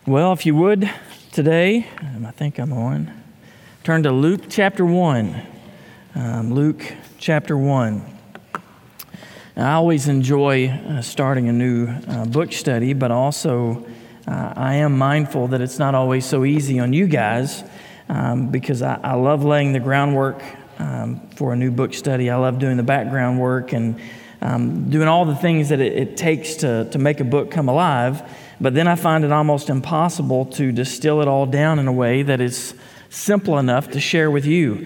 Well, if you would, today, I think I'm on, turn to Luke chapter 1. Luke chapter 1. Now, I always enjoy starting a new book study, but also I am mindful that it's not always so easy on you guys because I love laying the groundwork for a new book study. I love doing the background work and doing all the things that it takes to make a book come alive. But then I find it almost impossible to distill it all down in a way that is simple enough to share with you.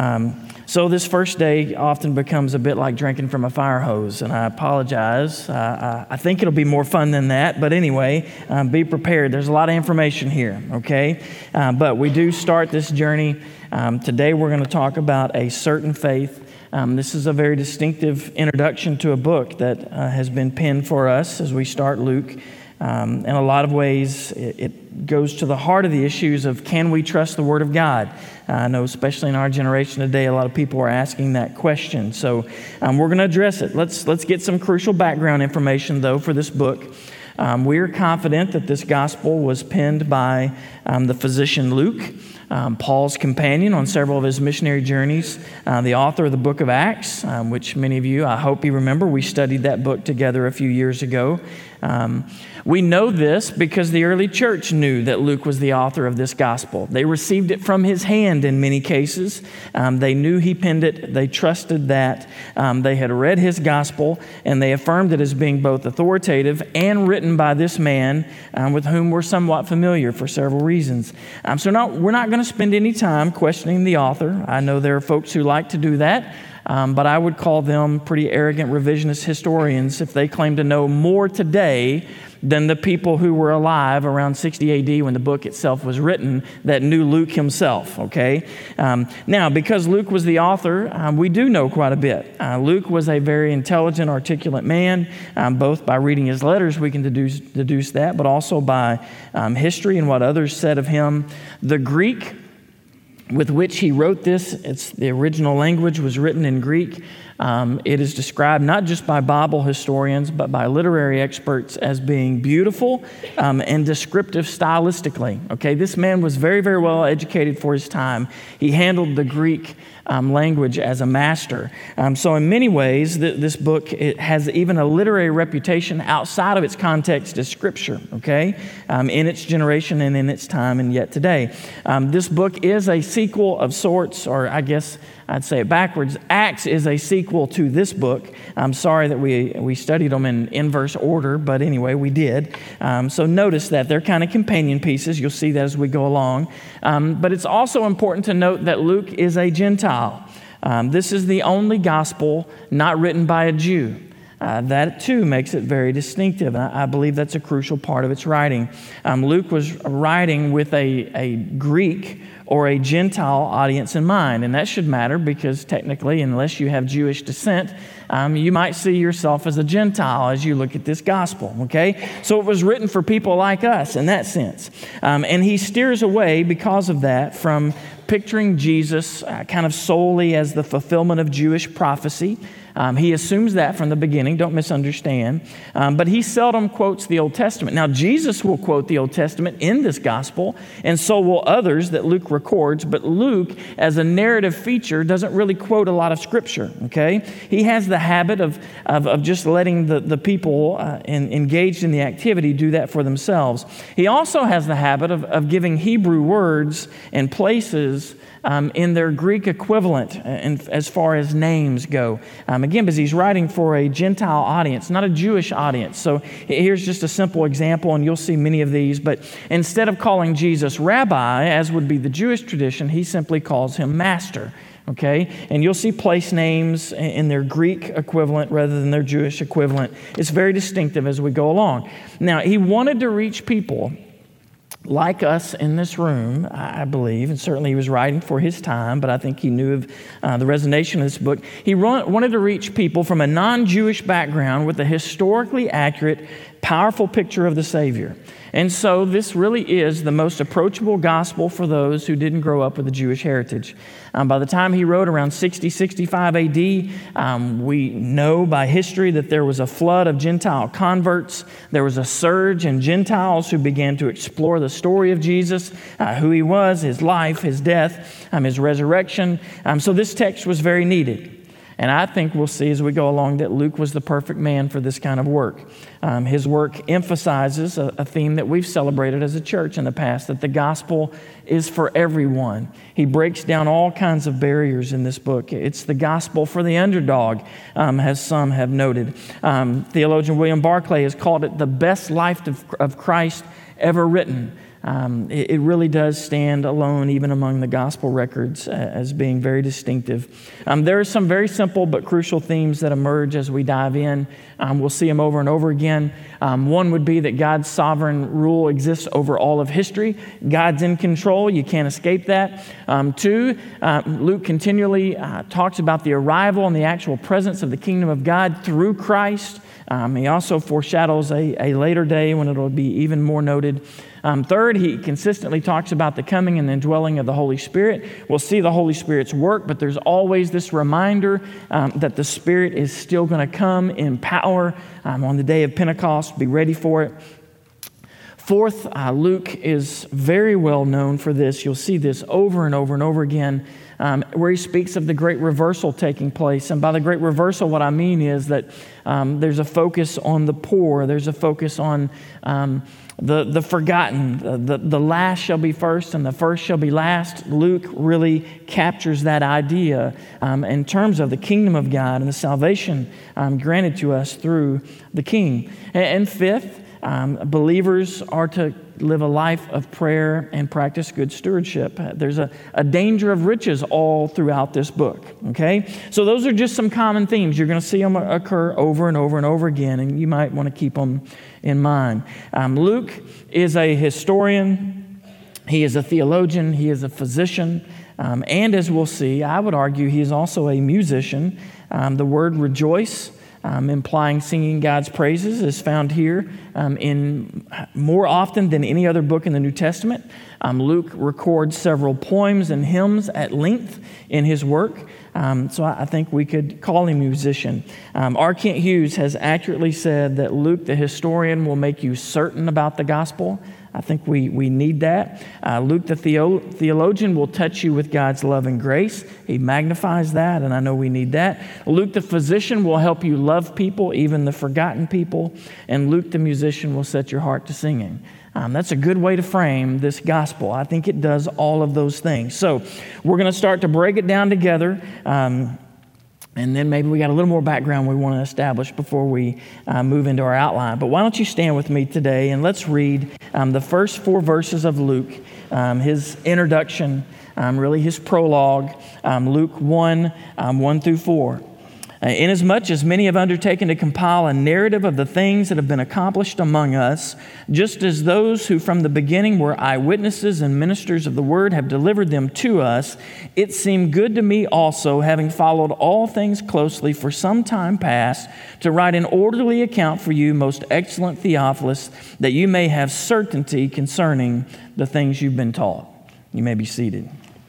So this first day often becomes a bit like drinking from a fire hose, and I apologize. I think it'll be more fun than that, but anyway, be prepared. There's a lot of information here, okay? But we do start this journey. Today we're going to talk about a certain faith. This is a very distinctive introduction to a book that has been penned for us as we start Luke. In a lot of ways, it goes to the heart of the issues of can we trust the Word of God? I know especially in our generation today, a lot of people are asking that question. So we're going to address it. Let's get some crucial background information, though, for this book. We're confident that this gospel was penned by the physician Luke, Paul's companion on several of his missionary journeys, the author of the book of Acts, which many of you, I hope you remember, we studied that book together a few years ago. We know this because the early church knew that Luke was the author of this gospel. They received it from his hand in many cases. They knew he penned it. They trusted that. They had read his gospel, and they affirmed it as being both authoritative and written by this man with whom we're somewhat familiar for several reasons. We're not going to spend any time questioning the author. I know there are folks who like to do that. But I would call them pretty arrogant revisionist historians if they claim to know more today than the people who were alive around 60 A.D. when the book itself was written that knew Luke himself, okay? Now, because Luke was the author, we do know quite a bit. Luke was a very intelligent, articulate man, both by reading his letters, we can deduce that, but also by history and what others said of him. The Greek with which he wrote this, the original language was written in Greek. It is described not just by Bible historians, but by literary experts as being beautiful and descriptive stylistically. Okay, this man was very, very well educated for his time. He handled the Greek language as a master. So in many ways, this book, it has even a literary reputation outside of its context as Scripture, okay, in its generation and in its time and yet today. This book is a sequel of sorts, or I guess I'd say it backwards. Acts is a sequel to this book. I'm sorry that we studied them in inverse order, but anyway, we did. So notice that they're kind of companion pieces. You'll see that as we go along. But it's also important to note that Luke is a Gentile. This is the only gospel not written by a Jew. That too makes it very distinctive. I believe that's a crucial part of its writing. Luke was writing with a Greek or a Gentile audience in mind, and that should matter because technically, unless you have Jewish descent, you might see yourself as a Gentile as you look at this gospel, okay? So it was written for people like us in that sense. And he steers away because of that from picturing Jesus kind of solely as the fulfillment of Jewish prophecy. He assumes that from the beginning, don't misunderstand. But he seldom quotes the Old Testament. Now, Jesus will quote the Old Testament in this gospel, and so will others that Luke records. But Luke, as a narrative feature, doesn't really quote a lot of Scripture, okay? He has the habit of just letting the people engaged in the activity do that for themselves. He also has the habit of giving Hebrew words and places in their Greek equivalent as far as names go. Again, because he's writing for a Gentile audience, not a Jewish audience. So here's just a simple example, and you'll see many of these. But instead of calling Jesus rabbi, as would be the Jewish tradition, he simply calls him master. Okay? And you'll see place names in their Greek equivalent rather than their Jewish equivalent. It's very distinctive as we go along. Now, he wanted to reach people like us in this room, I believe, and certainly he was writing for his time, but I think he knew of the resonation of this book. He wanted to reach people from a non-Jewish background with a historically accurate Powerful picture of the Savior. And so this really is the most approachable gospel for those who didn't grow up with a Jewish heritage. By the time he wrote around 60, 65 AD, we know by history that there was a flood of Gentile converts. There was a surge in Gentiles who began to explore the story of Jesus, who he was, his life, his death, his resurrection. So this text was very needed. And I think we'll see as we go along that Luke was the perfect man for this kind of work. His work emphasizes a theme that we've celebrated as a church in the past, that the gospel is for everyone. He breaks down all kinds of barriers in this book. It's the gospel for the underdog, as some have noted. Theologian William Barclay has called it the best life of Christ ever written. It really does stand alone, even among the gospel records, as being very distinctive. There are some very simple but crucial themes that emerge as we dive in. We'll see them over and over again. One would be that God's sovereign rule exists over all of history. God's in control. You can't escape that. Two, Luke continually talks about the arrival and the actual presence of the kingdom of God through Christ. He also foreshadows a later day when it will be even more noted. Third, he consistently talks about the coming and indwelling of the Holy Spirit. We'll see the Holy Spirit's work, but there's always this reminder that the Spirit is still going to come in power on the day of Pentecost. Be ready for it. Fourth, Luke is very well known for this. You'll see this over and over and over again, where he speaks of the great reversal taking place. And by the great reversal, what I mean is that there's a focus on the poor. There's a focus on the forgotten. The last shall be first and the first shall be last. Luke really captures that idea in terms of the kingdom of God and the salvation granted to us through the King. And fifth, believers are to live a life of prayer and practice good stewardship. There's a danger of riches all throughout this book, okay? So those are just some common themes. You're going to see them occur over and over and over again, and you might want to keep them in mind. Luke is a historian. He is a theologian. He is a physician. And as we'll see, I would argue he is also a musician. The word rejoice, implying singing God's praises, is found here in more often than any other book in the New Testament. Luke records several poems and hymns at length in his work. So I think we could call him a musician. R. Kent Hughes has accurately said that Luke, the historian, will make you certain about the gospel. I think we need that. Luke, the theologian, will touch you with God's love and grace. He magnifies that, and I know we need that. Luke, the physician, will help you love people, even the forgotten people. And Luke, the musician, will set your heart to singing. That's a good way to frame this gospel. I think it does all of those things. So we're going to start to break it down together. And then maybe we got a little more background we want to establish before we move into our outline. But why don't you stand with me today and let's read the first 4 verses of Luke, his introduction, really his prologue, Luke 1, 1 through 4. Inasmuch as many have undertaken to compile a narrative of the things that have been accomplished among us, just as those who from the beginning were eyewitnesses and ministers of the word have delivered them to us, it seemed good to me also, having followed all things closely for some time past, to write an orderly account for you, most excellent Theophilus, that you may have certainty concerning the things you've been taught. You may be seated.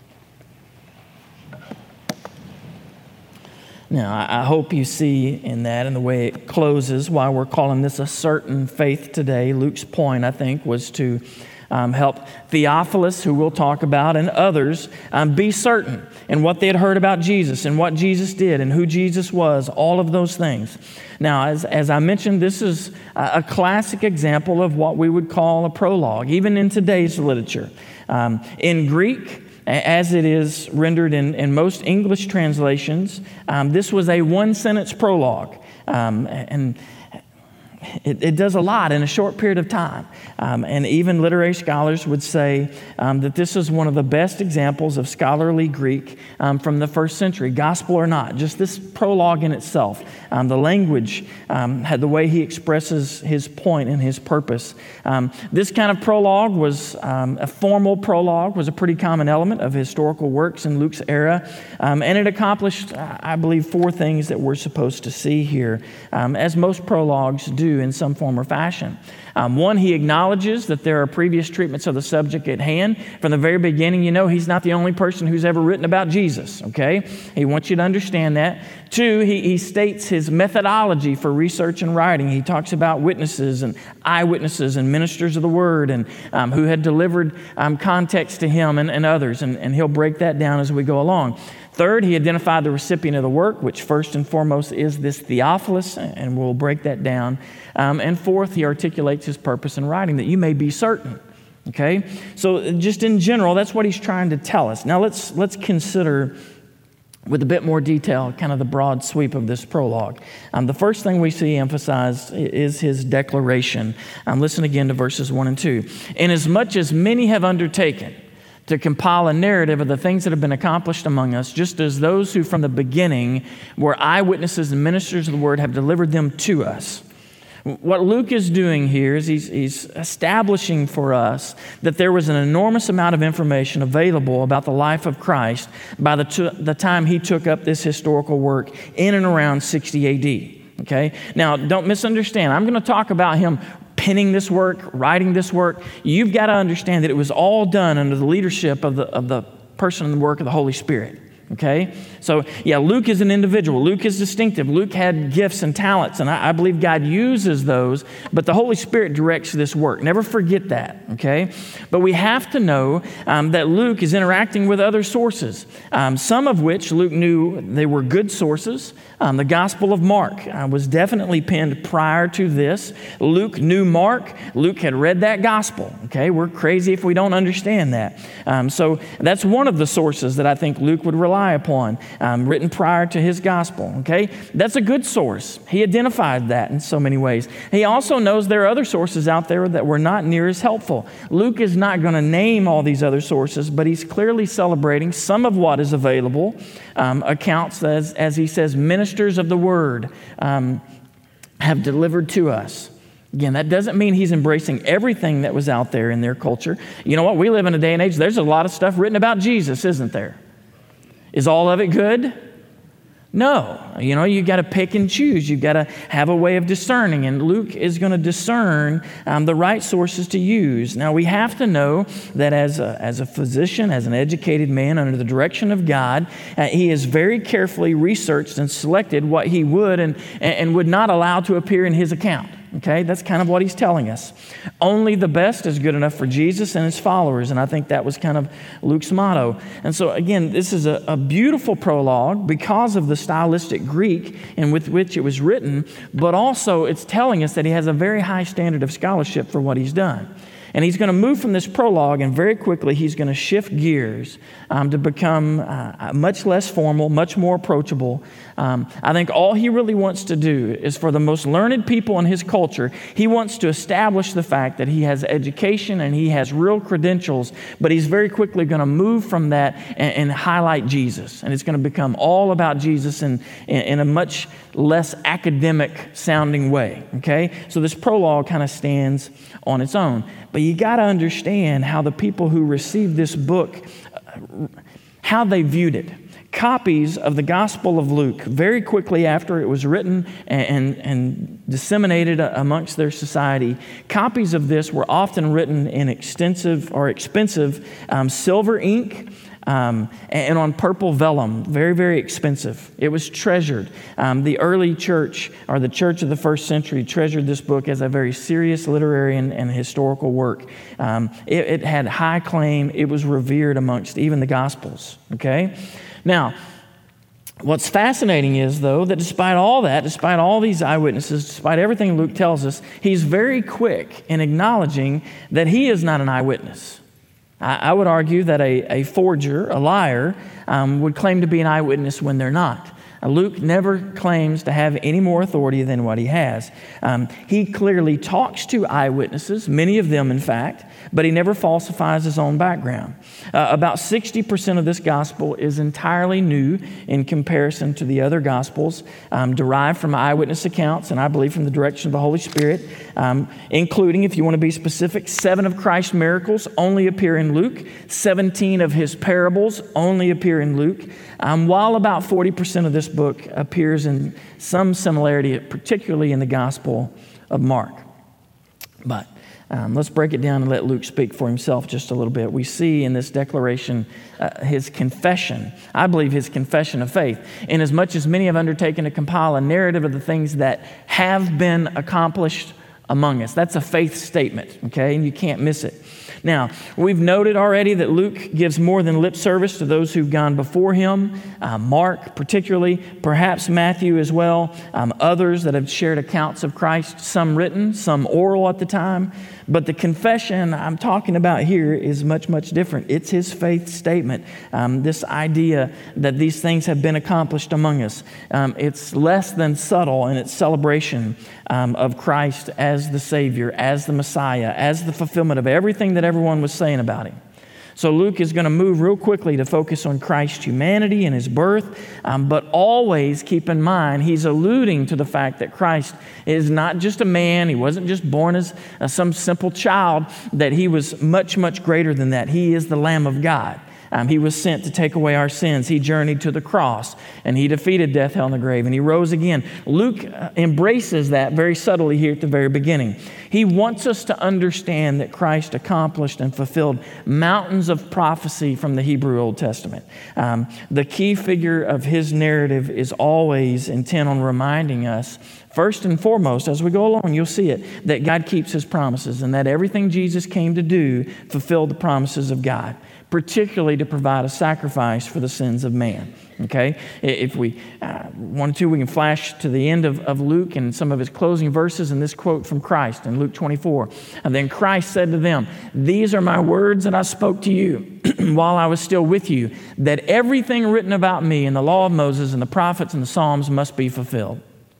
Now, I hope you see in that and the way it closes why we're calling this a certain faith today. Luke's point, I think, was to help Theophilus, who we'll talk about, and others be certain in what they had heard about Jesus and what Jesus did and who Jesus was, all of those things. Now, as I mentioned, this is a classic example of what we would call a prologue, even in today's literature. In Greek, as it is rendered in most English translations, this was a one-sentence prologue. And it does a lot in a short period of time. And even literary scholars would say that this is one of the best examples of scholarly Greek from the first century, gospel or not. Just this prologue in itself, the language, the way he expresses his point and his purpose. This kind of prologue was a formal prologue, was a pretty common element of historical works in Luke's era. And it accomplished, I believe, 4 things that we're supposed to see here, as most prologues do do in some form or fashion. One, he acknowledges that there are previous treatments of the subject at hand. From the very beginning, he's not the only person who's ever written about Jesus, okay? He wants you to understand that. Two, he states his methodology for research and writing. He talks about witnesses and eyewitnesses and ministers of the word and who had delivered context to him and others, and he'll break that down as we go along. Third, he identified the recipient of the work, which first and foremost is this Theophilus, and we'll break that down. And fourth, he articulates his purpose in writing, that you may be certain. Okay? So just in general, that's what he's trying to tell us. Now let's consider with a bit more detail kind of the broad sweep of this prologue. The first thing we see emphasized is his declaration. Listen again to verses 1 and 2. Inasmuch as many have undertaken to compile a narrative of the things that have been accomplished among us, just as those who from the beginning were eyewitnesses and ministers of the word have delivered them to us. What Luke is doing here is he's establishing for us that there was an enormous amount of information available about the life of Christ by the time he took up this historical work in and around 60 A.D. Okay? Now, don't misunderstand. I'm going to talk about him penning this work, writing this work. You've got to understand that it was all done under the leadership of the person and the work of the Holy Spirit. Okay? So, yeah, Luke is an individual. Luke is distinctive. Luke had gifts and talents, and I believe God uses those, but the Holy Spirit directs this work. Never forget that, okay? But we have to know that Luke is interacting with other sources, some of which Luke knew they were good sources. The Gospel of Mark was definitely penned prior to this. Luke knew Mark. Luke had read that Gospel, okay? We're crazy if we don't understand that. So that's one of the sources that I think Luke would rely upon, written prior to his gospel, okay? That's a good source. He identified that in so many ways. He also knows there are other sources out there that were not near as helpful. Luke is not going to name all these other sources, but he's clearly celebrating some of what is available, accounts, as he says, ministers of the word have delivered to us. Again, that doesn't mean he's embracing everything that was out there in their culture. You know what? We live in a day and age, there's a lot of stuff written about Jesus, isn't there? Is all of it good? No. You got to pick and choose. You've got to have a way of discerning, and Luke is going to discern the right sources to use. Now, we have to know that as a physician, as an educated man under the direction of God, he has very carefully researched and selected what he would and would not allow to appear in his account. Okay, that's kind of what he's telling us. Only the best is good enough for Jesus and his followers, and I think that was kind of Luke's motto. And so again, this is a beautiful prologue because of the stylistic Greek in with which it was written, but also it's telling us that he has a very high standard of scholarship for what he's done. And he's going to move from this prologue, and very quickly he's going to shift gears to become much less formal, much more approachable. I think all he really wants to do is for the most learned people in his culture, he wants to establish the fact that he has education and he has real credentials, but he's very quickly going to move from that and highlight Jesus. And it's going to become all about Jesus in a much less academic sounding way, okay? So this prologue kind of stands on its own. But you got to understand how the people who received this book, how they viewed it. Copies of the Gospel of Luke, very quickly after it was written and disseminated amongst their society, copies of this were often written in expensive silver ink, and on purple vellum, very, very expensive. It was treasured. The early church, or the church of the first century, treasured this book as a very serious literary and historical work. It had high claim. It was revered amongst even the Gospels, okay? Now, what's fascinating is, though, that despite all that, despite all these eyewitnesses, despite everything Luke tells us, he's very quick in acknowledging that he is not an eyewitness. I would argue that a forger, a liar, would claim to be an eyewitness when they're not. Luke never claims to have any more authority than what he has. He clearly talks to eyewitnesses, many of them in fact, but he never falsifies his own background. About 60% of this gospel is entirely new in comparison to the other gospels, derived from eyewitness accounts, and I believe from the direction of the Holy Spirit, including, if you want to be specific, 7 of Christ's miracles only appear in Luke, 17 of his parables only appear in Luke, while about 40% of this book appears in some similarity, particularly in the Gospel of Mark. But let's break it down and let Luke speak for himself just a little bit. We see in this declaration his confession, I believe his confession of faith, inasmuch as many have undertaken to compile a narrative of the things that have been accomplished among us. That's a faith statement, okay? And you can't miss it. Now, we've noted already that Luke gives more than lip service to those who've gone before him, Mark particularly, perhaps Matthew as well, others that have shared accounts of Christ, some written, some oral at the time. But the confession I'm talking about here is much, much different. It's his faith statement, this idea that these things have been accomplished among us. It's less than subtle in its celebration of Christ as the Savior, as the Messiah, as the fulfillment of everything that everyone was saying about him. So Luke is going to move real quickly to focus on Christ's humanity and his birth, but always keep in mind he's alluding to the fact that Christ is not just a man. He wasn't just born as some simple child, that he was much, much greater than that. He is the Lamb of God. He was sent to take away our sins. He journeyed to the cross, and he defeated death, hell, and the grave, and he rose again. Luke embraces that very subtly here at the very beginning. He wants us to understand that Christ accomplished and fulfilled mountains of prophecy from the Hebrew Old Testament. The key figure of his narrative is always intent on reminding us, first and foremost, as we go along, you'll see it, that God keeps his promises and that everything Jesus came to do fulfilled the promises of God, particularly to provide a sacrifice for the sins of man. Okay? If we wanted to, we can flash to the end of Luke and some of his closing verses and this quote from Christ in Luke 24. And then Christ said to them, "These are my words that I spoke to you while I was still with you, that everything written about me in the law of Moses and the prophets and the Psalms must be fulfilled."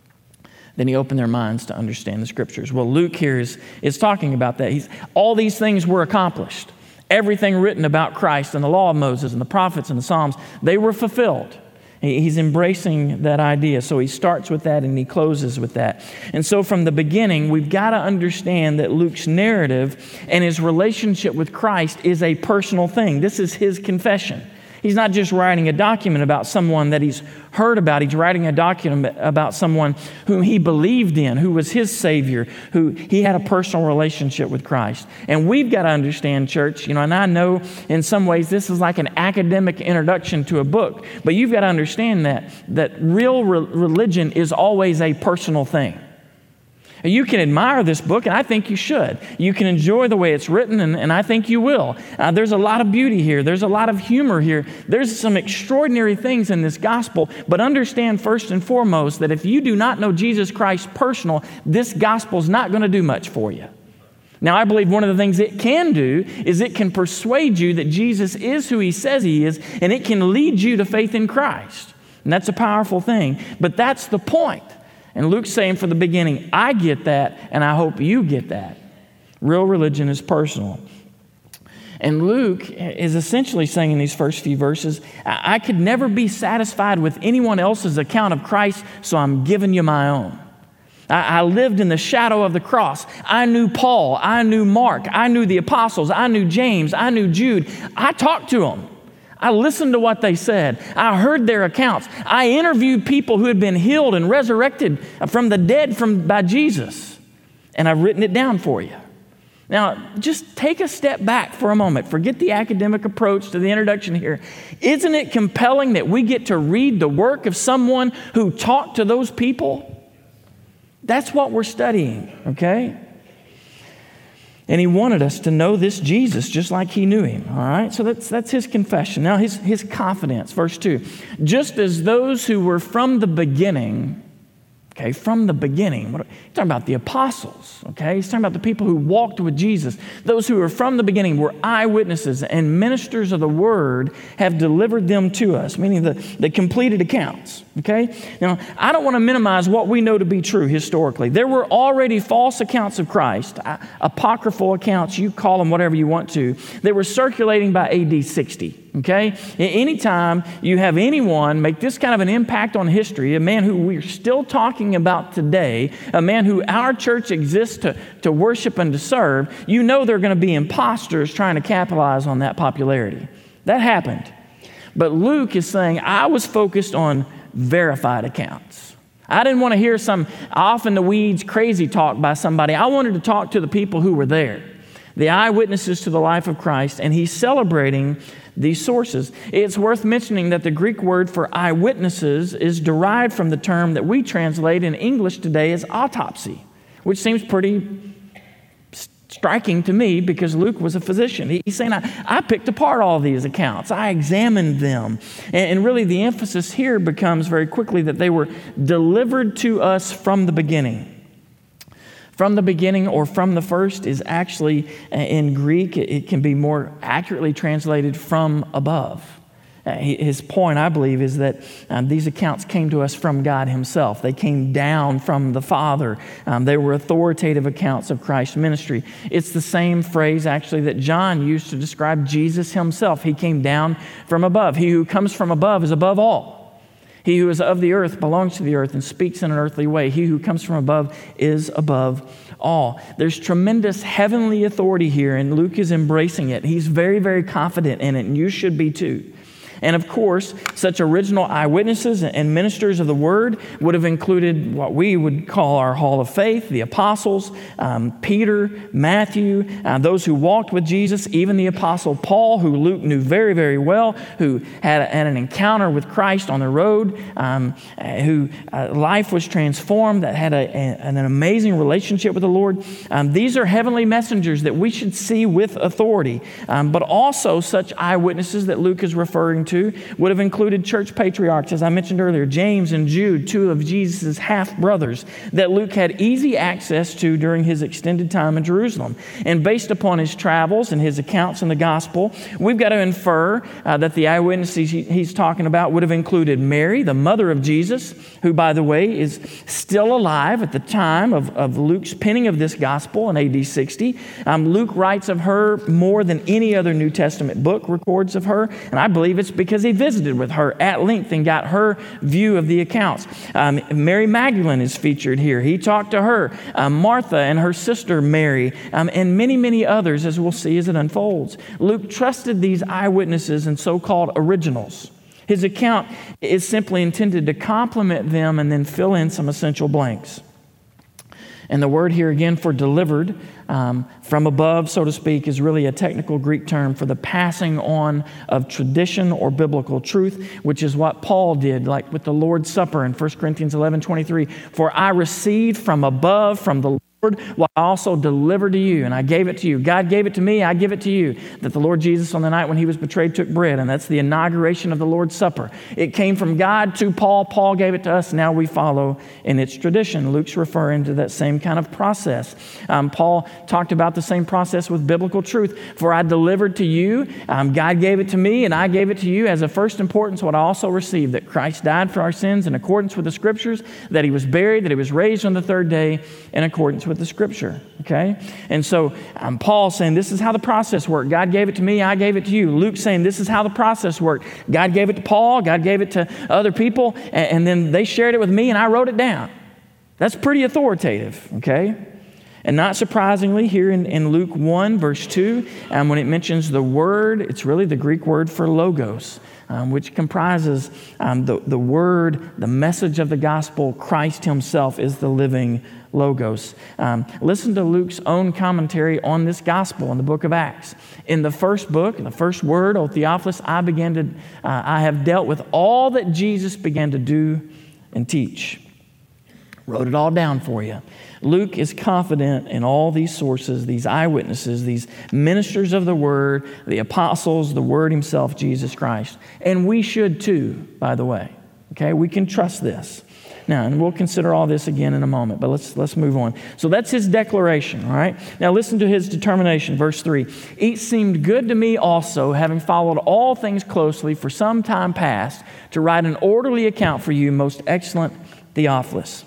Then he opened their minds to understand the scriptures. Well, Luke here is talking about that. All these things were accomplished. Everything written about Christ and the law of Moses and the prophets and the Psalms, they were fulfilled. He's embracing that idea. So he starts with that and he closes with that. And so from the beginning, we've got to understand that Luke's narrative and his relationship with Christ is a personal thing. This is his confession. He's not just writing a document about someone that he's heard about. He's writing a document about someone whom he believed in, who was his Savior, who he had a personal relationship with Christ. And we've got to understand, church, and I know in some ways this is like an academic introduction to a book, but you've got to understand that real religion is always a personal thing. You can admire this book, and I think you should. You can enjoy the way it's written, and I think you will. There's a lot of beauty here. There's a lot of humor here. There's some extraordinary things in this gospel, but understand first and foremost that if you do not know Jesus Christ personal, this gospel is not going to do much for you. Now, I believe one of the things it can do is it can persuade you that Jesus is who he says he is, and it can lead you to faith in Christ. And that's a powerful thing, but that's the point. And Luke's saying from the beginning, I get that, and I hope you get that. Real religion is personal. And Luke is essentially saying in these first few verses, I could never be satisfied with anyone else's account of Christ, so I'm giving you my own. I lived in the shadow of the cross. I knew Paul. I knew Mark. I knew the apostles. I knew James. I knew Jude. I talked to them. I listened to what they said. I heard their accounts. I interviewed people who had been healed and resurrected from the dead by Jesus. And I've written it down for you. Now, just take a step back for a moment. Forget the academic approach to the introduction here. Isn't it compelling that we get to read the work of someone who talked to those people? That's what we're studying, okay? And he wanted us to know this Jesus just like he knew him, all right? So that's his confession. Now, his confidence, verse 2. Just as those who were from the beginning, okay, from the beginning. He's talking about the apostles, okay? He's talking about the people who walked with Jesus. Those who were from the beginning were eyewitnesses and ministers of the word have delivered them to us, meaning the completed accounts, okay? Now, I don't want to minimize what we know to be true historically. There were already false accounts of Christ, apocryphal accounts, you call them whatever you want to, that were circulating by AD 60. Okay? Anytime you have anyone make this kind of an impact on history, a man who we're still talking about today, a man who our church exists to worship and to serve, you know there are going to be imposters trying to capitalize on that popularity. That happened. But Luke is saying, I was focused on verified accounts. I didn't want to hear some off in the weeds crazy talk by somebody. I wanted to talk to the people who were there, the eyewitnesses to the life of Christ, and he's celebrating these sources. It's worth mentioning that the Greek word for eyewitnesses is derived from the term that we translate in English today as autopsy, which seems pretty striking to me because Luke was a physician. He's saying, I picked apart all these accounts. I examined them. And really the emphasis here becomes very quickly that they were delivered to us from the beginning. From the beginning or from the first is actually, in Greek, it can be more accurately translated from above. His point, I believe, is that these accounts came to us from God himself. They came down from the Father. They were authoritative accounts of Christ's ministry. It's the same phrase, actually, that John used to describe Jesus himself. He came down from above. He who comes from above is above all. He who is of the earth belongs to the earth and speaks in an earthly way. He who comes from above is above all. There's tremendous heavenly authority here, and Luke is embracing it. He's very, very confident in it, and you should be too. And of course, such original eyewitnesses and ministers of the word would have included what we would call our hall of faith, the apostles, Peter, Matthew, those who walked with Jesus, even the apostle Paul, who Luke knew very, very well, who had an encounter with Christ on the road, who life was transformed, that had an amazing relationship with the Lord. These are heavenly messengers that we should see with authority. But also such eyewitnesses that Luke is referring to would have included church patriarchs, as I mentioned earlier, James and Jude, two of Jesus' half-brothers that Luke had easy access to during his extended time in Jerusalem. And based upon his travels and his accounts in the gospel, we've got to infer that the eyewitnesses he's talking about would have included Mary, the mother of Jesus, who, by the way, is still alive at the time of Luke's penning of this gospel in AD 60. Luke writes of her more than any other New Testament book records of her, and I believe it's because he visited with her at length and got her view of the accounts. Mary Magdalene is featured here. He talked to her, Martha and her sister Mary, and many, many others, as we'll see as it unfolds. Luke trusted these eyewitnesses and so-called originals. His account is simply intended to complement them and then fill in some essential blanks. And the word here again for delivered from above, so to speak, is really a technical Greek term for the passing on of tradition or biblical truth, which is what Paul did, like with the Lord's Supper in 1 Corinthians 11:23. For I received from above, from the Lord, what I also delivered to you, and I gave it to you. God gave it to me, I give it to you. That the Lord Jesus on the night when he was betrayed took bread, and that's the inauguration of the Lord's Supper. It came from God to Paul. Paul gave it to us. Now we follow in its tradition. Luke's referring to that same kind of process. Paul talked about the same process with biblical truth. For I delivered to you, God gave it to me, and I gave it to you as of first importance what I also received, that Christ died for our sins in accordance with the Scriptures, that he was buried, that he was raised on the third day in accordance with the Scripture, okay? And so Paul saying, this is how the process worked. God gave it to me, I gave it to you. Luke saying, this is how the process worked. God gave it to Paul, God gave it to other people, and then they shared it with me, and I wrote it down. That's pretty authoritative, okay? And not surprisingly, here in Luke 1, verse 2, when it mentions the word, it's really the Greek word for logos, which comprises the word, the message of the gospel. Christ himself is the living logos. Listen to Luke's own commentary on this gospel in the book of Acts. In the first book, in the first word, O Theophilus, I have dealt with all that Jesus began to do and teach. Wrote it all down for you. Luke is confident in all these sources, these eyewitnesses, these ministers of the word, the apostles, the word himself, Jesus Christ. And we should too, by the way. Okay, we can trust this. Now, and we'll consider all this again in a moment, but let's move on. So that's his declaration, all right? Now listen to his determination, verse 3. It seemed good to me also, having followed all things closely for some time past, to write an orderly account for you, most excellent Theophilus.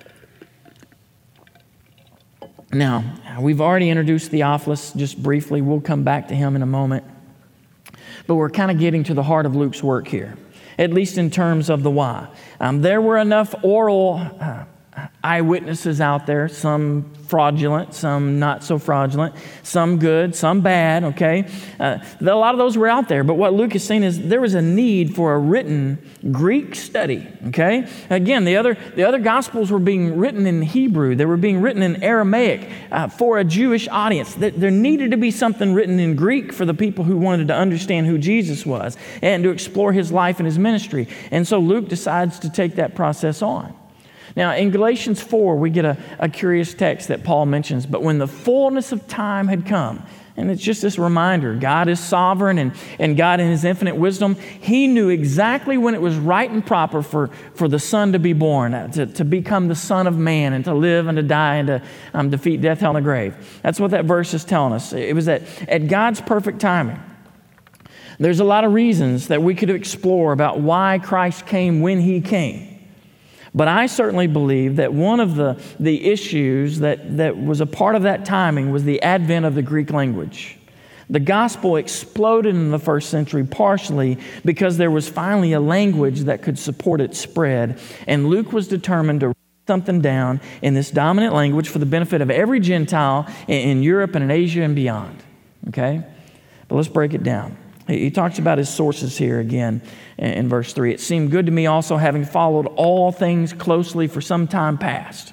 Now, we've already introduced Theophilus just briefly. We'll come back to him in a moment. But we're kind of getting to the heart of Luke's work here, at least in terms of the why. There were enough oral eyewitnesses out there, some fraudulent, some not so fraudulent, some good, some bad, okay? A lot of those were out there, but what Luke is saying is there was a need for a written Greek study, okay? Again, the other Gospels were being written in Hebrew. They were being written in Aramaic for a Jewish audience. There needed to be something written in Greek for the people who wanted to understand who Jesus was and to explore his life and his ministry. And so Luke decides to take that process on. Now, in Galatians 4, we get a curious text that Paul mentions, but when the fullness of time had come, and it's just this reminder, God is sovereign, and God in his infinite wisdom, he knew exactly when it was right and proper for the Son to be born, to become the Son of Man, and to live and to die and to defeat death, hell, and the grave. That's what that verse is telling us. It was at God's perfect timing. There's a lot of reasons that we could explore about why Christ came when he came. But I certainly believe that one of the issues that was a part of that timing was the advent of the Greek language. The gospel exploded in the first century partially because there was finally a language that could support its spread. And Luke was determined to write something down in this dominant language for the benefit of every Gentile in Europe and in Asia and beyond. Okay? But let's break it down. He talks about his sources here again in verse 3. It seemed good to me also, having followed all things closely for some time past.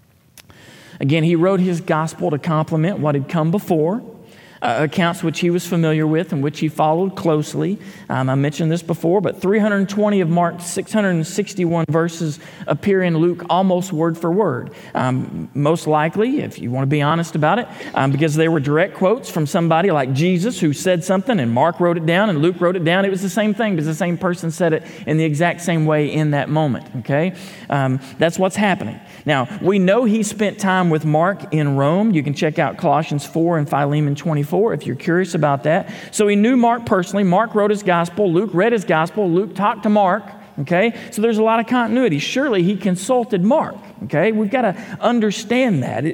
Again, he wrote his gospel to complement what had come before, accounts which he was familiar with and which he followed closely. I mentioned this before, but 320 of Mark's 661 verses appear in Luke almost word for word. Most likely, if you want to be honest about it, because they were direct quotes from somebody like Jesus who said something and Mark wrote it down and Luke wrote it down. It was the same thing because the same person said it in the exact same way in that moment, okay? That's what's happening. Now, we know he spent time with Mark in Rome. You can check out Colossians 4 and Philemon 24 if you're curious about that. So he knew Mark personally. Mark wrote his gospel. Luke read his gospel. Luke talked to Mark, okay? So there's a lot of continuity. Surely he consulted Mark, okay? We've got to understand that.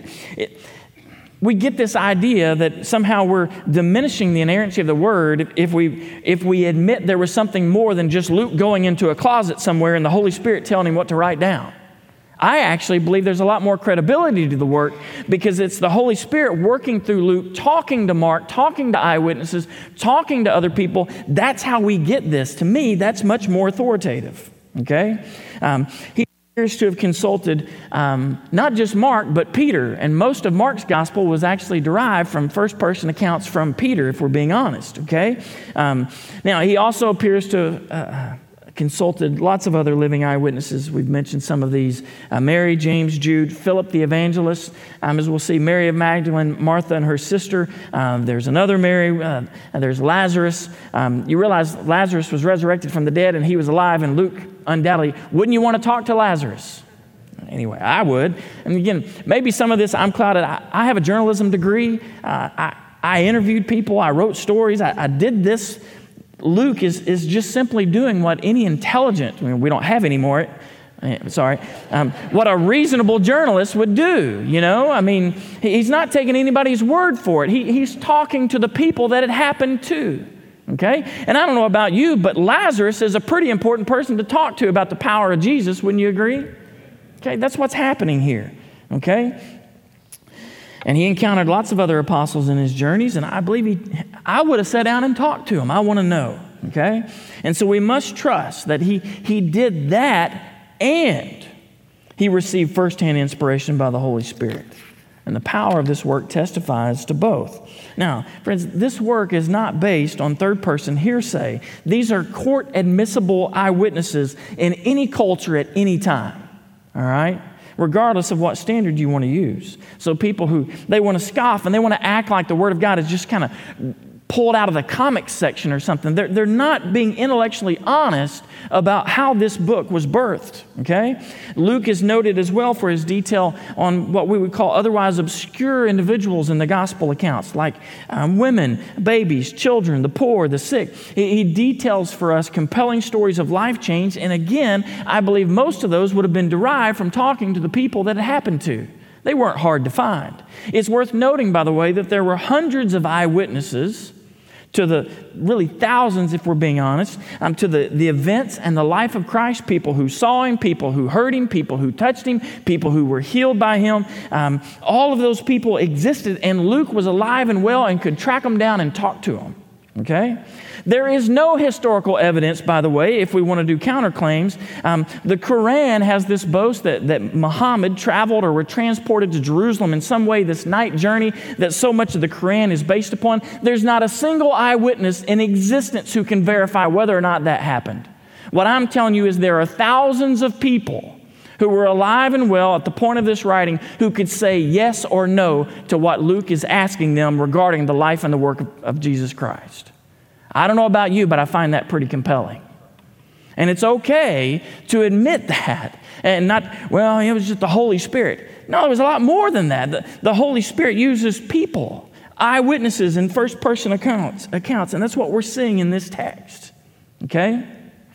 We get this idea that somehow we're diminishing the inerrancy of the Word if we admit there was something more than just Luke going into a closet somewhere and the Holy Spirit telling him what to write down. I actually believe there's a lot more credibility to the work because it's the Holy Spirit working through Luke, talking to Mark, talking to eyewitnesses, talking to other people. That's how we get this. To me, that's much more authoritative, okay? He appears to have consulted not just Mark, but Peter. And most of Mark's gospel was actually derived from first-person accounts from Peter, if we're being honest, okay? Now, he also appears to consulted lots of other living eyewitnesses. We've mentioned some of these. Mary, James, Jude, Philip the evangelist. As we'll see, Mary of Magdalene, Martha and her sister. There's another Mary. There's Lazarus. You realize Lazarus was resurrected from the dead and he was alive, and Luke undoubtedly, wouldn't you want to talk to Lazarus? Anyway, I would. And again, maybe some of this, I'm clouded. I have a journalism degree. I interviewed people. I wrote stories. I did this. Luke is just simply doing what any intelligent, we don't have any more, what a reasonable journalist would do, you know? I mean, he's not taking anybody's word for it. He's talking to the people that it happened to, okay? And I don't know about you, but Lazarus is a pretty important person to talk to about the power of Jesus, wouldn't you agree? Okay, that's what's happening here, okay? And he encountered lots of other apostles in his journeys, and I believe I would have sat down and talked to him. I want to know, okay? And so we must trust that he did that, and he received firsthand inspiration by the Holy Spirit. And the power of this work testifies to both. Now, friends, this work is not based on third-person hearsay. These are court-admissible eyewitnesses in any culture at any time, all right? Regardless of what standard you want to use. So people who, they want to scoff and they want to act like the Word of God is just kind of pulled out of the comics section or something. They're not being intellectually honest about how this book was birthed, okay? Luke is noted as well for his detail on what we would call otherwise obscure individuals in the gospel accounts, like women, babies, children, the poor, the sick. He details for us compelling stories of life change, and again, I believe most of those would have been derived from talking to the people that it happened to. They weren't hard to find. It's worth noting, by the way, that there were hundreds of eyewitnesses to the really thousands, if we're being honest, to the events and the life of Christ, people who saw him, people who heard him, people who touched him, people who were healed by him. All of those people existed, and Luke was alive and well and could track them down and talk to them. Okay? There is no historical evidence, by the way, if we want to do counterclaims. The Quran has this boast that Muhammad traveled or were transported to Jerusalem in some way, this night journey that so much of the Quran is based upon. There's not a single eyewitness in existence who can verify whether or not that happened. What I'm telling you is there are thousands of people who were alive and well at the point of this writing who could say yes or no to what Luke is asking them regarding the life and the work of Jesus Christ. I don't know about you, but I find that pretty compelling. And it's okay to admit that and not, well, it was just the Holy Spirit. No, it was a lot more than that. The Holy Spirit uses people, eyewitnesses in first-person accounts, and that's what we're seeing in this text. Okay?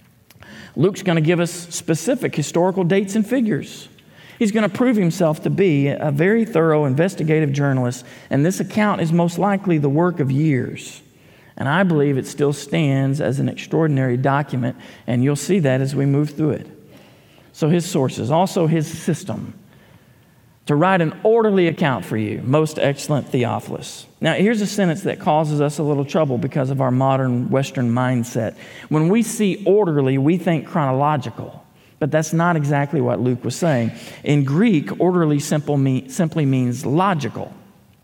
Luke's going to give us specific historical dates and figures. He's going to prove himself to be a very thorough investigative journalist, and this account is most likely the work of years. And I believe it still stands as an extraordinary document, and you'll see that as we move through it. So his sources, also his system, to write an orderly account for you, most excellent Theophilus. Now, here's a sentence that causes us a little trouble because of our modern Western mindset. When we see orderly, we think chronological, but that's not exactly what Luke was saying. In Greek, orderly simply means logical.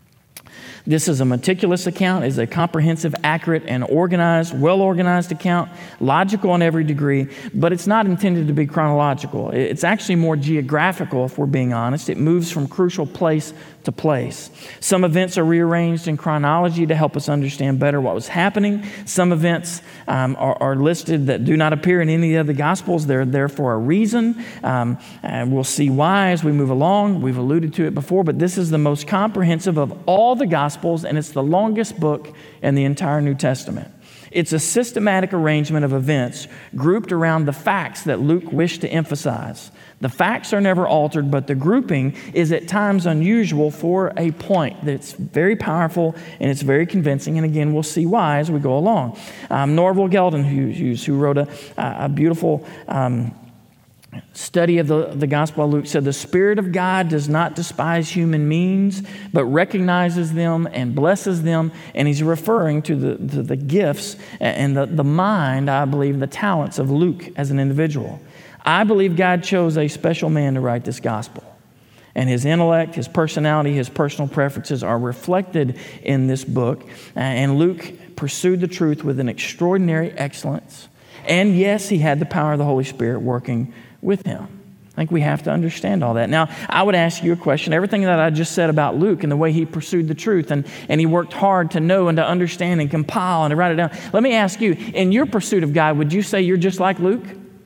This is a meticulous account, is a comprehensive, accurate, and organized, well-organized account, logical in every degree, but it's not intended to be chronological. It's actually more geographical, if we're being honest. It moves from crucial place to place. Some events are rearranged in chronology to help us understand better what was happening. Some events are listed that do not appear in any of the Gospels. They're there for a reason, and we'll see why as we move along. We've alluded to it before, but this is the most comprehensive of all the Gospels, and it's the longest book in the entire New Testament. It's a systematic arrangement of events grouped around the facts that Luke wished to emphasize. The facts are never altered, but the grouping is at times unusual for a point that's very powerful and it's very convincing. And again, we'll see why as we go along. Norval Geldenhuys, who wrote a beautiful study of the Gospel of Luke, said, "The Spirit of God does not despise human means, but recognizes them and blesses them." And he's referring to the gifts and the mind, I believe, the talents of Luke as an individual. I believe God chose a special man to write this gospel. And his intellect, his personality, his personal preferences are reflected in this book. And Luke pursued the truth with an extraordinary excellence. And yes, he had the power of the Holy Spirit working with him. I think we have to understand all that. Now, I would ask you a question. Everything that I just said about Luke and the way he pursued the truth and he worked hard to know and to understand and compile and to write it down. Let me ask you, in your pursuit of God, would you say you're just like Luke?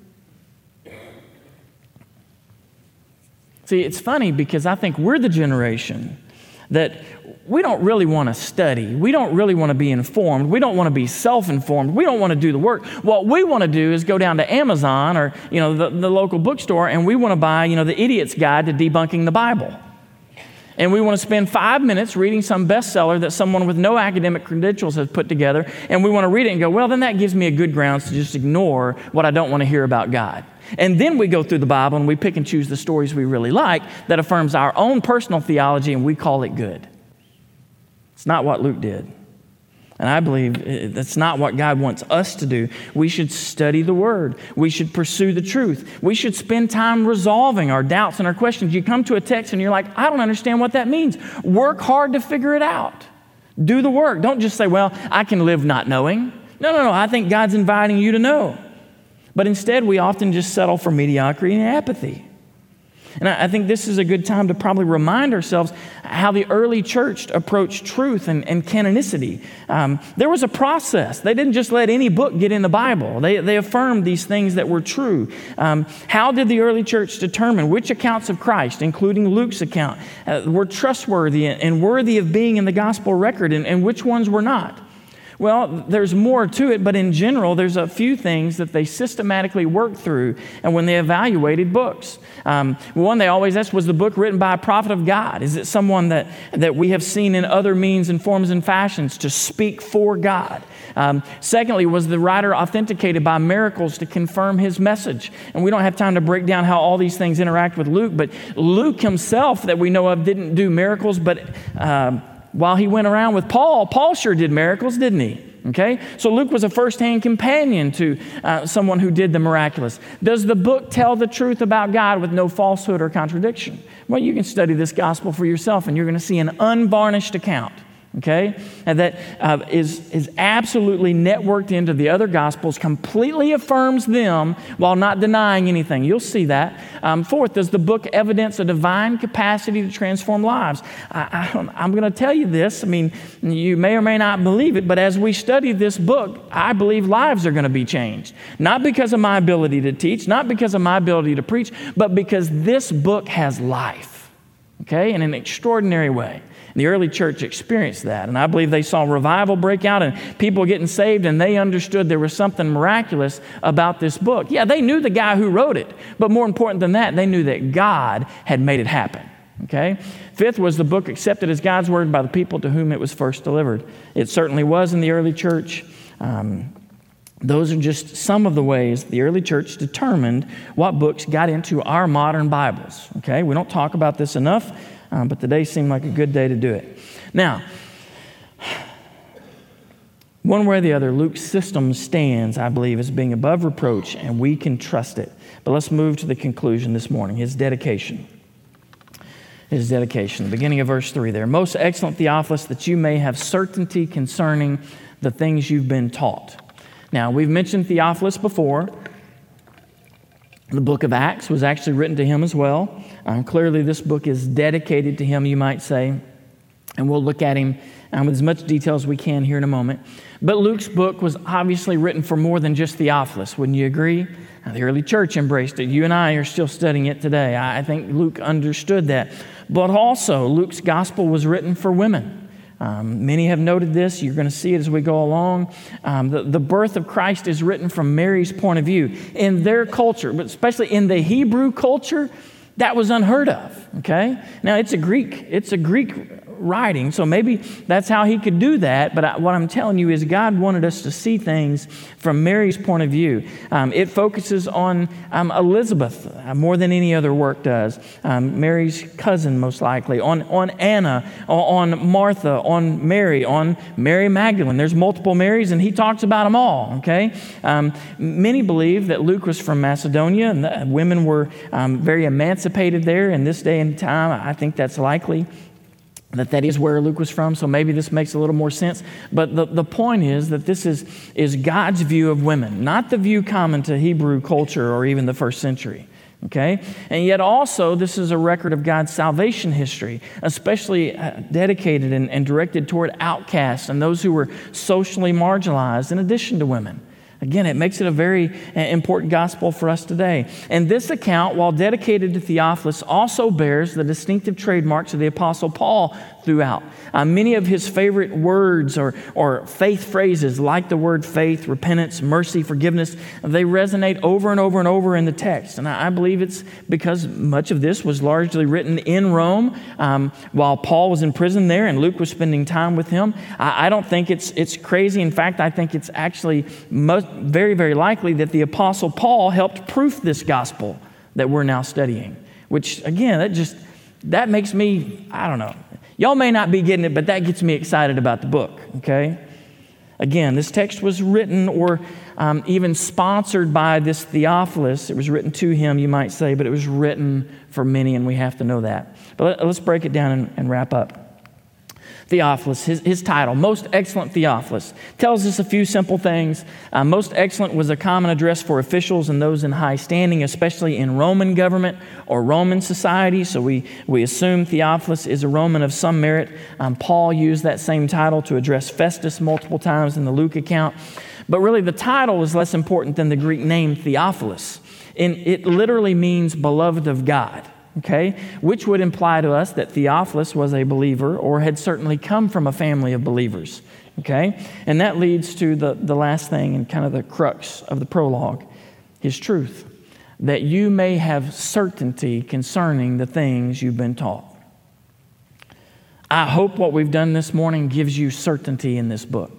See, it's funny because I think we're the generation that we don't really want to study. We don't really want to be informed. We don't want to be self-informed. We don't want to do the work. What we want to do is go down to Amazon or the local bookstore, and we want to buy the Idiot's Guide to Debunking the Bible. And we want to spend 5 minutes reading some bestseller that someone with no academic credentials has put together, and we want to read it and go, well, then that gives me a good grounds to just ignore what I don't want to hear about God. And then we go through the Bible and we pick and choose the stories we really like that affirms our own personal theology, and we call it good. It's not what Luke did. And I believe that's not what God wants us to do. We should study the Word. We should pursue the truth. We should spend time resolving our doubts and our questions. You come to a text and you're like, I don't understand what that means. Work hard to figure it out. Do the work. Don't just say, well, I can live not knowing. No. I think God's inviting you to know. But instead, we often just settle for mediocrity and apathy. And I think this is a good time to probably remind ourselves how the early church approached truth and canonicity. There was a process. They didn't just let any book get in the Bible. They affirmed these things that were true. How did the early church determine which accounts of Christ, including Luke's account, were trustworthy and worthy of being in the gospel record and which ones were not? Well, there's more to it, but in general, there's a few things that they systematically worked through and when they evaluated books. One they always asked, was the book written by a prophet of God? Is it someone that we have seen in other means and forms and fashions to speak for God? Secondly, was the writer authenticated by miracles to confirm his message? And we don't have time to break down how all these things interact with Luke, but Luke himself, that we know of, didn't do miracles, but while he went around with Paul, Paul sure did miracles, didn't he? Okay, so Luke was a first-hand companion to someone who did the miraculous. Does the book tell the truth about God with no falsehood or contradiction? Well, you can study this gospel for yourself, and you're going to see an unvarnished account. Okay, and that is absolutely networked into the other gospels, completely affirms them while not denying anything. You'll see that. Fourth, does the book evidence a divine capacity to transform lives? I'm going to tell you this. I mean, you may or may not believe it, but as we study this book, I believe lives are going to be changed. Not because of my ability to teach, not because of my ability to preach, but because this book has life, okay, in an extraordinary way. The early church experienced that, and I believe they saw revival break out and people getting saved, and they understood there was something miraculous about this book. Yeah, they knew the guy who wrote it, but more important than that, they knew that God had made it happen. Okay? Fifth, was the book accepted as God's word by the people to whom it was first delivered? It certainly was in the early church. Those are just some of the ways the early church determined what books got into our modern Bibles. Okay? We don't talk about this enough. But today seemed like a good day to do it. Now, one way or the other, Luke's system stands, I believe, as being above reproach, and we can trust it. But let's move to the conclusion this morning, his dedication. His dedication, the beginning of verse 3 there. Most excellent Theophilus, that you may have certainty concerning the things you've been taught. Now, we've mentioned Theophilus before. The book of Acts was actually written to him as well. Clearly, this book is dedicated to him, you might say. And we'll look at him with as much detail as we can here in a moment. But Luke's book was obviously written for more than just Theophilus. Wouldn't you agree? The early church embraced it. You and I are still studying it today. I think Luke understood that. But also, Luke's gospel was written for women. Many have noted this. You're going to see it as we go along. The birth of Christ is written from Mary's point of view. In their culture, but especially in the Hebrew culture, that was unheard of. Okay? Now, it's a Greek writing, so maybe that's how he could do that. But what I'm telling you is God wanted us to see things from Mary's point of view. It focuses on Elizabeth more than any other work does. Mary's cousin, most likely. On Anna, on Martha, on Mary Magdalene. There's multiple Marys, and he talks about them all. Okay. Many believe that Luke was from Macedonia, and that women were very emancipated there in this day and time. I think that's likely. That is where Luke was from, so maybe this makes a little more sense. But the point is that this is God's view of women, not the view common to Hebrew culture or even the first century. Okay? And yet also, this is a record of God's salvation history, especially dedicated and directed toward outcasts and those who were socially marginalized in addition to women. Again, it makes it a very important gospel for us today. And this account, while dedicated to Theophilus, also bears the distinctive trademarks of the Apostle Paul throughout. Many of his favorite words or faith phrases, like the word faith, repentance, mercy, forgiveness, they resonate over and over and over in the text. And I believe it's because much of this was largely written in Rome while Paul was in prison there and Luke was spending time with him. I don't think it's crazy. In fact, I think it's actually very, very likely that the Apostle Paul helped proof this gospel that we're now studying, which, again, that makes me, I don't know. Y'all may not be getting it, but that gets me excited about the book, okay? Again, this text was written or even sponsored by this Theophilus. It was written to him, you might say, but it was written for many, and we have to know that. But let's break it down and wrap up. Theophilus, his title, Most Excellent Theophilus, tells us a few simple things. Most Excellent was a common address for officials and those in high standing, especially in Roman government or Roman society. So we assume Theophilus is a Roman of some merit. Paul used that same title to address Festus multiple times in the Luke account. But really, the title is less important than the Greek name Theophilus. It literally means beloved of God. Okay, which would imply to us that Theophilus was a believer or had certainly come from a family of believers. okay? And that leads to the last thing and kind of the crux of the prologue, his truth, that you may have certainty concerning the things you've been taught. I hope what we've done this morning gives you certainty in this book.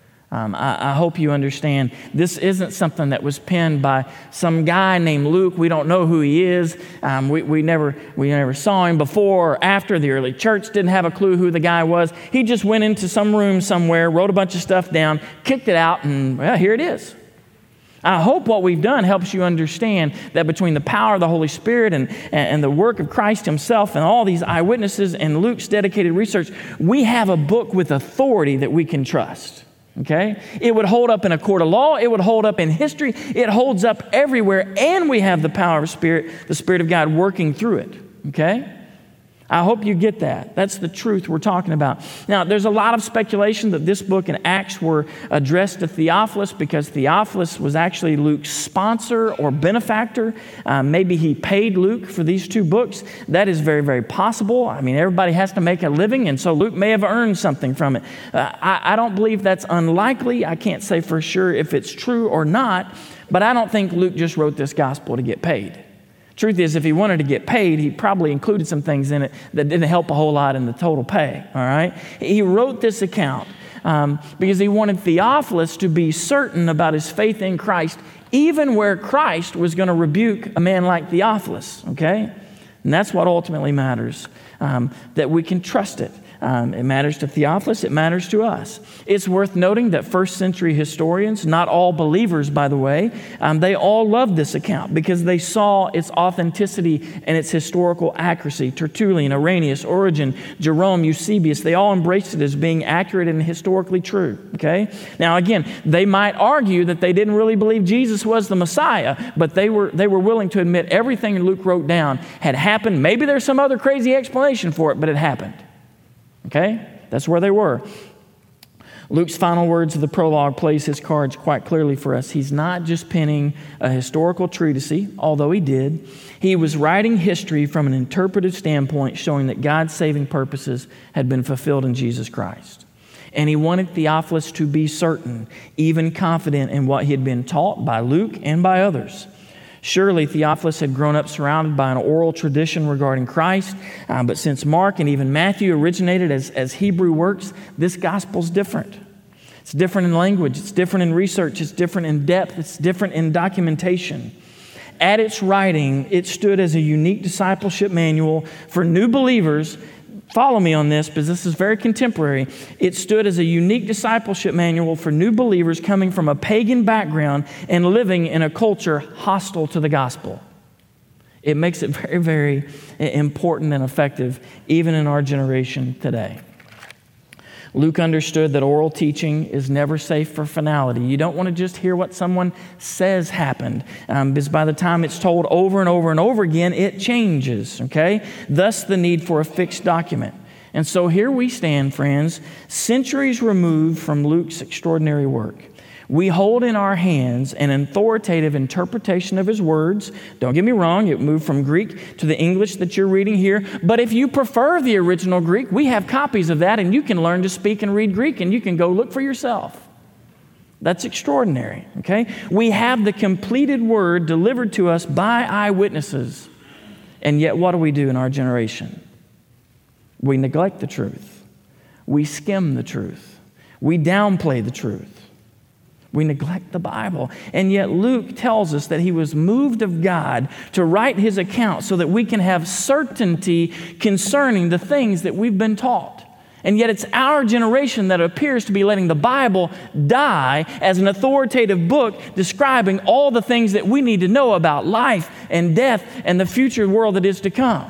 I hope you understand this isn't something that was penned by some guy named Luke. We don't know who he is. We never saw him before or after. The early church didn't have a clue who the guy was. He just went into some room somewhere, wrote a bunch of stuff down, kicked it out, and well, here it is. I hope what we've done helps you understand that between the power of the Holy Spirit and the work of Christ himself and all these eyewitnesses and Luke's dedicated research, we have a book with authority that we can trust. Okay? It would hold up in a court of law. It would hold up in history. It holds up everywhere, and we have the power of Spirit, the Spirit of God working through it. Okay? I hope you get that. That's the truth we're talking about. Now, there's a lot of speculation that this book and Acts were addressed to Theophilus because Theophilus was actually Luke's sponsor or benefactor. Maybe he paid Luke for these two books. That is very, very possible. I mean, everybody has to make a living, and so Luke may have earned something from it. I don't believe that's unlikely. I can't say for sure if it's true or not, but I don't think Luke just wrote this gospel to get paid. Truth is, if he wanted to get paid, he probably included some things in it that didn't help a whole lot in the total pay, all right? He wrote this account because he wanted Theophilus to be certain about his faith in Christ, even where Christ was going to rebuke a man like Theophilus, okay? And that's what ultimately matters, that we can trust it. It matters to Theophilus. It matters to us. It's worth noting that first century historians, not all believers, by the way, they all loved this account because they saw its authenticity and its historical accuracy. Tertullian, Irenaeus, Origen, Jerome, Eusebius, they all embraced it as being accurate and historically true. Okay? Now, again, they might argue that they didn't really believe Jesus was the Messiah, but they were willing to admit everything Luke wrote down had happened. Maybe there's some other crazy explanation for it, but it happened. Okay? That's where they were. Luke's final words of the prologue plays his cards quite clearly for us. He's not just penning a historical treatise, although he did. He was writing history from an interpretive standpoint, showing that God's saving purposes had been fulfilled in Jesus Christ. And he wanted Theophilus to be certain, even confident in what he had been taught by Luke and by others. Surely Theophilus had grown up surrounded by an oral tradition regarding Christ, but since Mark and even Matthew originated as Hebrew works, this gospel's different. It's different in language, it's different in research, it's different in depth, it's different in documentation. At its writing, it stood as a unique discipleship manual for new believers. Follow me on this, because this is very contemporary. It stood as a unique discipleship manual for new believers coming from a pagan background and living in a culture hostile to the gospel. It makes it very, very important and effective, even in our generation today. Luke understood that oral teaching is never safe for finality. You don't want to just hear what someone says happened, because by the time it's told over and over and over again, it changes, okay? Thus, the need for a fixed document. And so here we stand, friends, centuries removed from Luke's extraordinary work. We hold in our hands an authoritative interpretation of his words. Don't get me wrong, it moved from Greek to the English that you're reading here. But if you prefer the original Greek, we have copies of that, and you can learn to speak and read Greek, and you can go look for yourself. That's extraordinary, okay? We have the completed word delivered to us by eyewitnesses. And yet what do we do in our generation? We neglect the truth. We skim the truth. We downplay the truth. We neglect the Bible. And yet Luke tells us that he was moved of God to write his account so that we can have certainty concerning the things that we've been taught. And yet it's our generation that appears to be letting the Bible die as an authoritative book describing all the things that we need to know about life and death and the future world that is to come.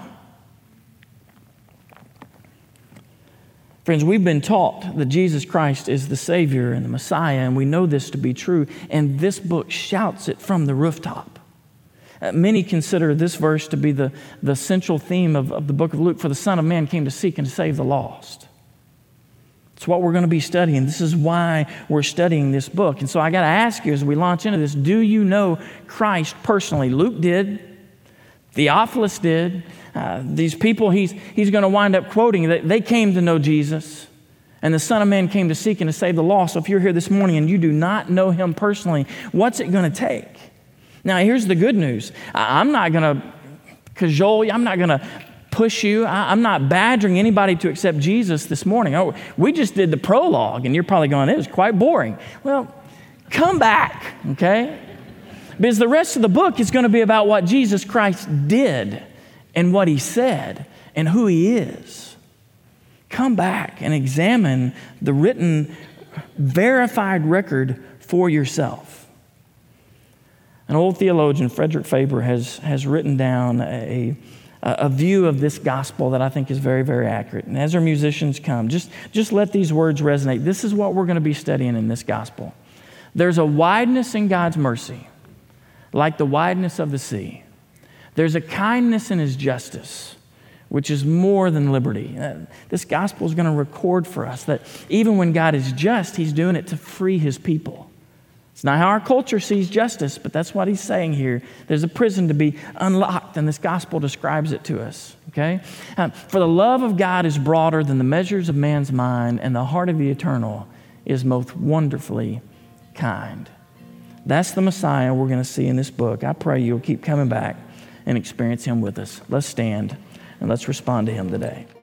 Friends, we've been taught that Jesus Christ is the Savior and the Messiah, and we know this to be true, and this book shouts it from the rooftop. Many consider this verse to be the central theme of the book of Luke, for the Son of Man came to seek and to save the lost. It's what we're going to be studying. This is why we're studying this book. And so I got to ask you as we launch into this, do you know Christ personally? Luke did. Theophilus did. These people he's going to wind up quoting, they came to know Jesus. And the Son of Man came to seek and to save the lost. So if you're here this morning and you do not know him personally, what's it going to take? Now, here's the good news. I'm not going to cajole you. I'm not going to push you. I'm not badgering anybody to accept Jesus this morning. Oh, we just did the prologue, and you're probably going, it was quite boring. Well, come back, okay? Because the rest of the book is going to be about what Jesus Christ did and what he said and who he is. Come back and examine the written, verified record for yourself. An old theologian, Frederick Faber, has written down a view of this gospel that I think is very, very accurate. And as our musicians come, just let these words resonate. This is what we're going to be studying in this gospel. There's a wideness in God's mercy, like the wideness of the sea. There's a kindness in his justice, which is more than liberty. This gospel is going to record for us that even when God is just, he's doing it to free his people. It's not how our culture sees justice, but that's what he's saying here. There's a prison to be unlocked, and this gospel describes it to us, okay? For the love of God is broader than the measures of man's mind, and the heart of the eternal is most wonderfully kind. That's the Messiah we're going to see in this book. I pray you'll keep coming back and experience him with us. Let's stand and let's respond to him today.